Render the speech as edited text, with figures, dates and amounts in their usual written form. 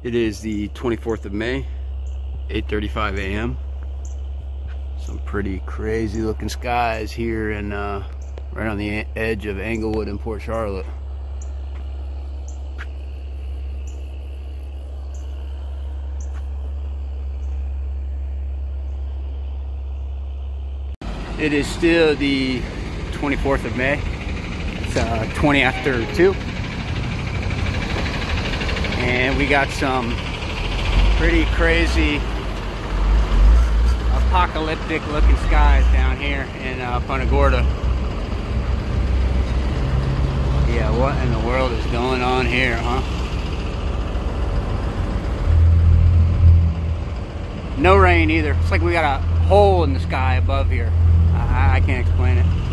It is the 24th of May, 8:35 a.m. Some pretty crazy looking skies here and right on the edge of Englewood and Port Charlotte. It is still the 24th of May. It's 20 after 2. And we got some pretty crazy apocalyptic looking skies down here in Punta Gorda. Yeah, what in the world is going on here, huh? No rain either. It's like we got a hole in the sky above here. I can't explain it.